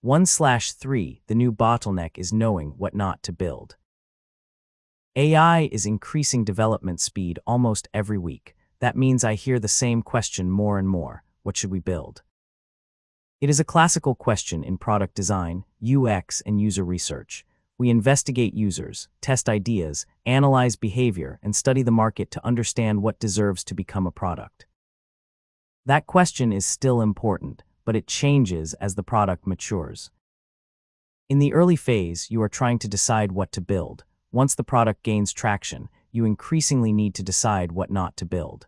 1/3, the new bottleneck is knowing what not to build. AI is increasing development speed almost every week. That means I hear the same question more and more. What should we build? It is a classical question in product design, UX, and user research. We investigate users, test ideas, analyze behavior, and study the market to understand what deserves to become a product. That question is still important, but it changes as the product matures. In the early phase, you are trying to decide what to build. Once the product gains traction, you increasingly need to decide what not to build.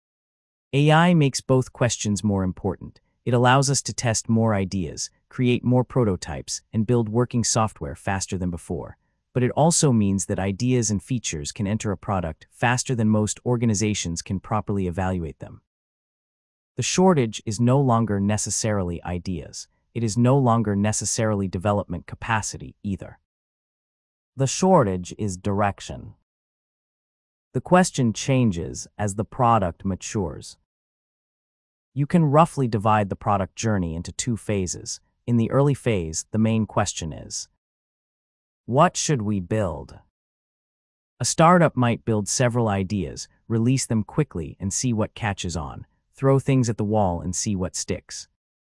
AI makes both questions more important. It allows us to test more ideas, create more prototypes, and build working software faster than before. But it also means that ideas and features can enter a product faster than most organizations can properly evaluate them. The shortage is no longer necessarily ideas. It is no longer necessarily development capacity either. The shortage is direction. The question changes as the product matures. You can roughly divide the product journey into two phases. In the early phase, the main question is, what should we build? A startup might build several ideas, release them quickly and see what catches on, throw things at the wall and see what sticks.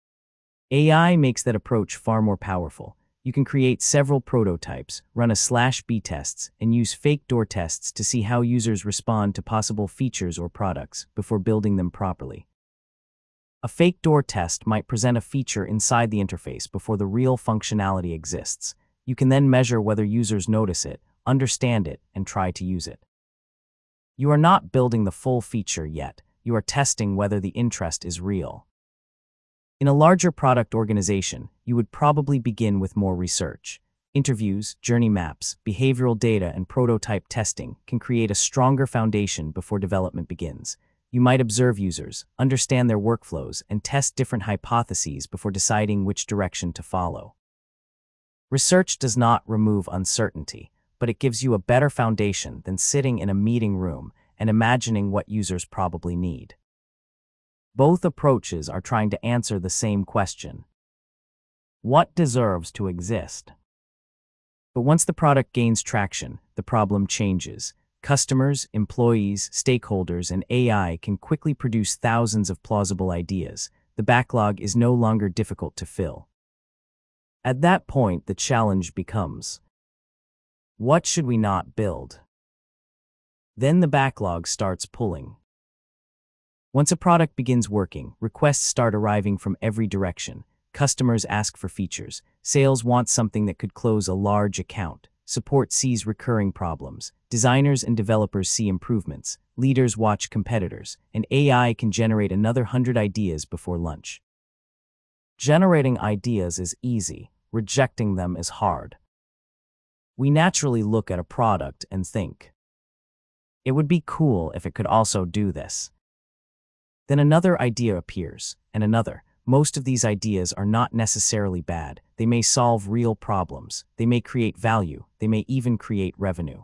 AI makes that approach far more powerful. You can create several prototypes, run a/B tests, and use fake door tests to see how users respond to possible features or products before building them properly. A fake door test might present a feature inside the interface before the real functionality exists. You can then measure whether users notice it, understand it, and try to use it. You are not building the full feature yet. You are testing whether the interest is real. In a larger product organization, you would probably begin with more research. Interviews, journey maps, behavioral data, and prototype testing can create a stronger foundation before development begins. You might observe users, understand their workflows, and test different hypotheses before deciding which direction to follow. Research does not remove uncertainty, but it gives you a better foundation than sitting in a meeting room and imagining what users probably need. Both approaches are trying to answer the same question: what deserves to exist? But once the product gains traction, the problem changes. Customers, employees, stakeholders, and AI can quickly produce thousands of plausible ideas. The backlog is no longer difficult to fill. At that point, the challenge becomes, what should we not build? Then the backlog starts pulling. Once a product begins working, requests start arriving from every direction. Customers ask for features. Sales want something that could close a large account. Support sees recurring problems. Designers and developers see improvements. Leaders watch competitors. And AI can generate another 100 ideas before lunch. Generating ideas is easy. Rejecting them is hard. We naturally look at a product and think, it would be cool if it could also do this. Then another idea appears, and another. Most of these ideas are not necessarily bad. They may solve real problems. They may create value. They may even create revenue.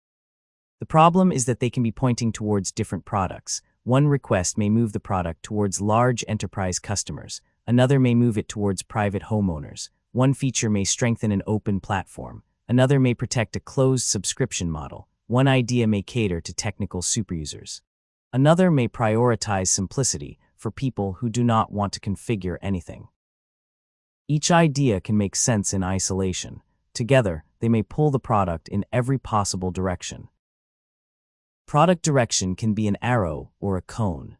The problem is that they can be pointing towards different products. One request may move the product towards large enterprise customers. Another may move it towards private homeowners. One feature may strengthen an open platform. Another may protect a closed subscription model. One idea may cater to technical superusers. Another may prioritize simplicity for people who do not want to configure anything. Each idea can make sense in isolation. Together, they may pull the product in every possible direction. Product direction can be an arrow or a cone.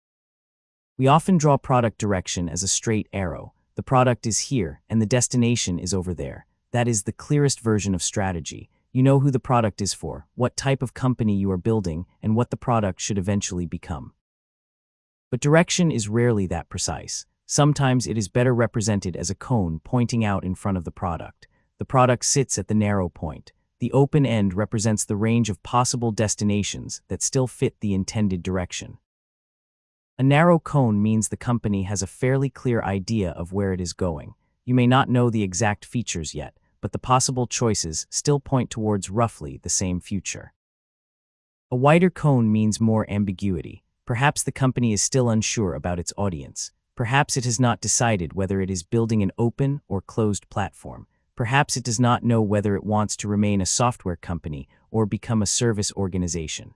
We often draw product direction as a straight arrow. The product is here, and the destination is over there. That is the clearest version of strategy. You know who the product is for, what type of company you are building, and what the product should eventually become. But direction is rarely that precise. Sometimes it is better represented as a cone pointing out in front of the product. The product sits at the narrow point. The open end represents the range of possible destinations that still fit the intended direction. A narrow cone means the company has a fairly clear idea of where it is going. You may not know the exact features yet, but the possible choices still point towards roughly the same future. A wider cone means more ambiguity. Perhaps the company is still unsure about its audience. Perhaps it has not decided whether it is building an open or closed platform. Perhaps it does not know whether it wants to remain a software company or become a service organization.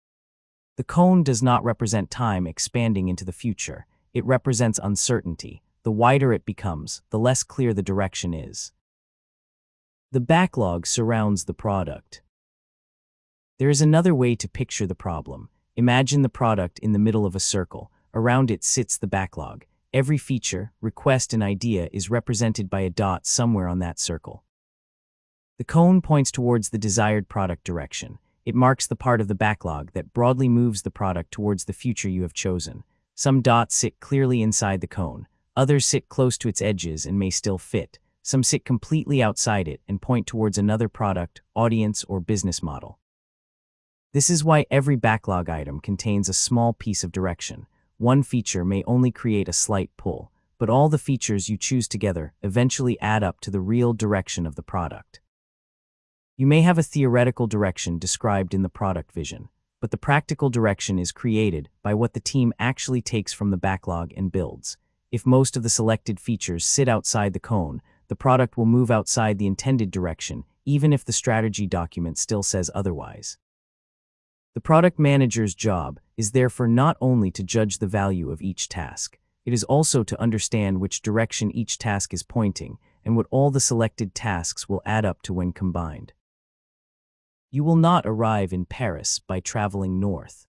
The cone does not represent time expanding into the future. It represents uncertainty. The wider it becomes, the less clear the direction is. The backlog surrounds the product. There is another way to picture the problem. Imagine the product in the middle of a circle. Around it sits the backlog. Every feature, request, and idea is represented by a dot somewhere on that circle. The cone points towards the desired product direction. It marks the part of the backlog that broadly moves the product towards the future you have chosen. Some dots sit clearly inside the cone. Others sit close to its edges and may still fit. Some sit completely outside it and point towards another product, audience, or business model. This is why every backlog item contains a small piece of direction. One feature may only create a slight pull, but all the features you choose together eventually add up to the real direction of the product. You may have a theoretical direction described in the product vision, but the practical direction is created by what the team actually takes from the backlog and builds. If most of the selected features sit outside the cone, the product will move outside the intended direction, even if the strategy document still says otherwise. The product manager's job is therefore not only to judge the value of each task, it is also to understand which direction each task is pointing and what all the selected tasks will add up to when combined. You will not arrive in Paris by traveling north.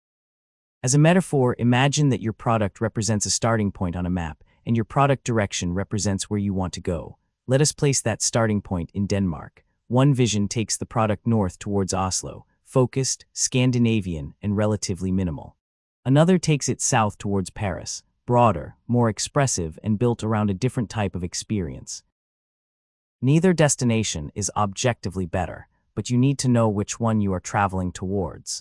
As a metaphor, imagine that your product represents a starting point on a map, and your product direction represents where you want to go. Let us place that starting point in Denmark. One vision takes the product north towards Oslo, focused, Scandinavian, and relatively minimal. Another takes it south towards Paris, broader, more expressive, and built around a different type of experience. Neither destination is objectively better, but you need to know which one you are traveling towards.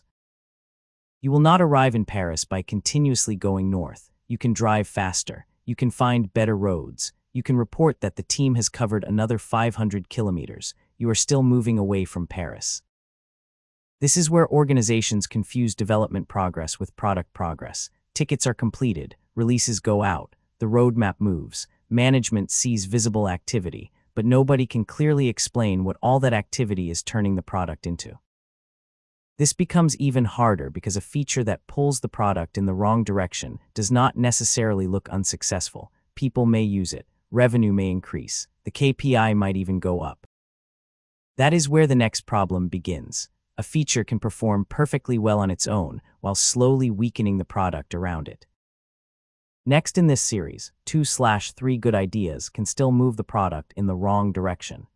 You will not arrive in Paris by continuously going north. You can drive faster. You can find better roads. You can report that the team has covered another 500 kilometers. You are still moving away from Paris. This is where organizations confuse development progress with product progress. Tickets are completed, releases go out, the roadmap moves, management sees visible activity, but nobody can clearly explain what all that activity is turning the product into. This becomes even harder because a feature that pulls the product in the wrong direction does not necessarily look unsuccessful. People may use it, revenue may increase, the KPI might even go up. That is where the next problem begins. A feature can perform perfectly well on its own while slowly weakening the product around it. Next in this series, 2/3 good ideas can still move the product in the wrong direction.